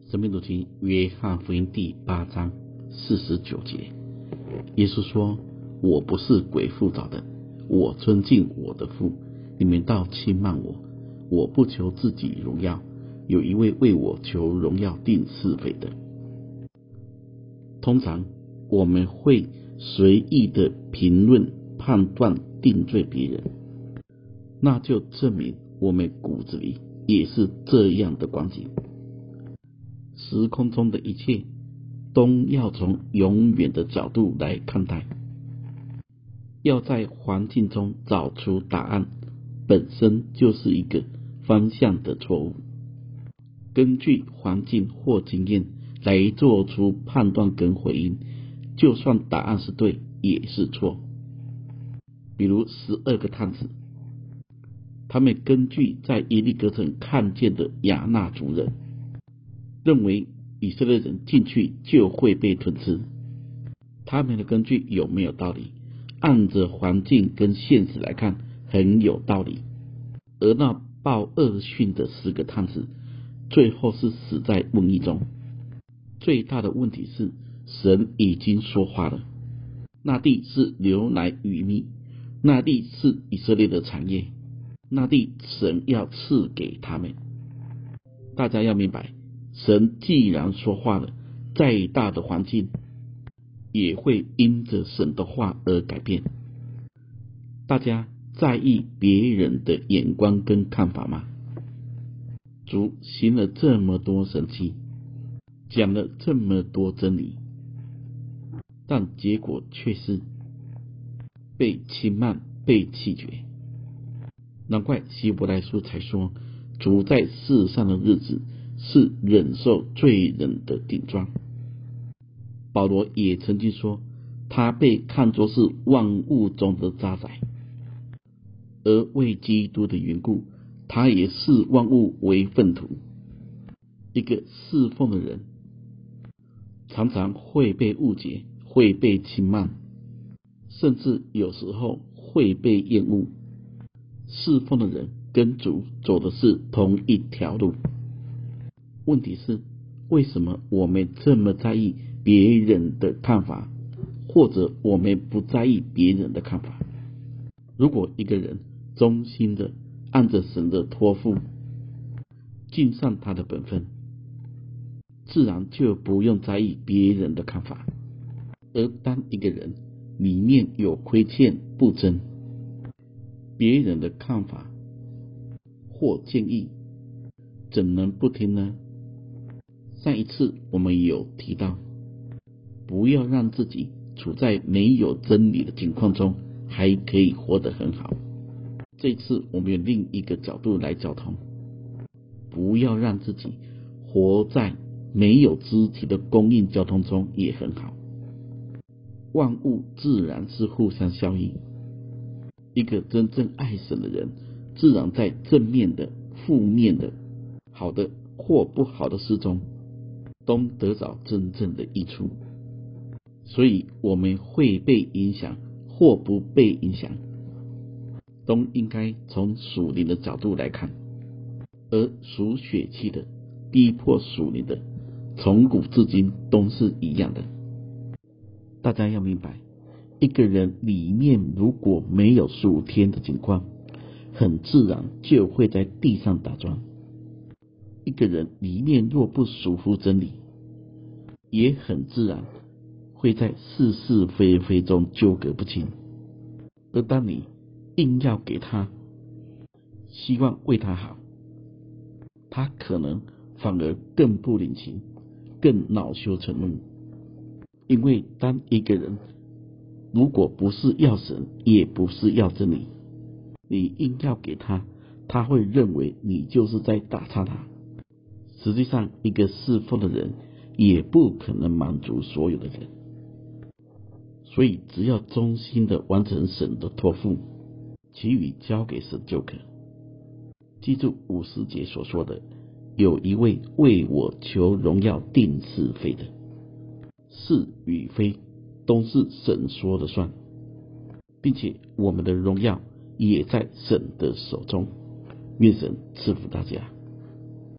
生命读经约翰福音第8章49节，耶稣说：我不是鬼附找的，我尊敬我的父，你们倒轻慢我。我不求自己荣耀，有一位为我求荣耀定是非的。通常我们会随意的评论、判断、定罪别人，那就证明我们骨子里也是这样的光景。时空中的一切都要从永远的角度来看待，要在环境中找出答案，本身就是一个方向的错误。根据环境或经验来做出判断跟回应，就算答案是对也是错。比如12个探子，他们根据在耶利哥城看见的亚纳族人，认为以色列人进去就会被吞吃。他们的根据有没有道理？按着环境跟现实来看，很有道理。而那报恶讯的10个探子，最后是死在瘟疫中。最大的问题是，神已经说话了，那地是牛奶与蜜，那地是以色列的产业，那地神要赐给他们。大家要明白，神既然说话了，再大的环境也会因着神的话而改变。大家在意别人的眼光跟看法吗？主行了这么多神迹，讲了这么多真理，但结果却是被轻慢、被弃绝。难怪希伯来书才说，主在世上的日子是忍受罪人的顶撞。保罗也曾经说，他被看作是万物中的渣滓，而为基督的缘故，他也视万物为粪土。一个侍奉的人常常会被误解，会被轻慢，甚至有时候会被厌恶。侍奉的人跟主走的是同一条路。问题是，为什么我们这么在意别人的看法，或者我们不在意别人的看法？如果一个人忠心的按着神的托付，尽上他的本分，自然就不用在意别人的看法。而当一个人里面有亏欠不真，别人的看法或建议怎能不听呢？上一次我们有提到，不要让自己处在没有真理的境况中还可以活得很好。这次我们有另一个角度来交通，不要让自己活在没有肢体的供应交通中也很好。万物自然是互相效应，一个真正爱神的人，自然在正面的、负面的、好的或不好的事中，都得到真正的益处。所以我们会被影响或不被影响，都应该从属灵的角度来看。而属血气的逼迫属灵的，从古至今都是一样的。大家要明白，一个人里面如果没有属天的情况，很自然就会在地上打转。一个人里面若不属乎真理，也很自然会在是是非非中纠葛不清。而当你硬要给他希望为他好，他可能反而更不领情，更恼羞成怒。因为当一个人如果不是要神，也不是要真理，你硬要给他，他会认为你就是在打岔他。实际上，一个侍奉的人也不可能满足所有的人。所以只要忠心的完成神的托付，其余交给神就可。记住50节所说的，有一位为我求荣耀定是非的。是与非都是神说了算，并且我们的荣耀也在神的手中。愿神赐福大家。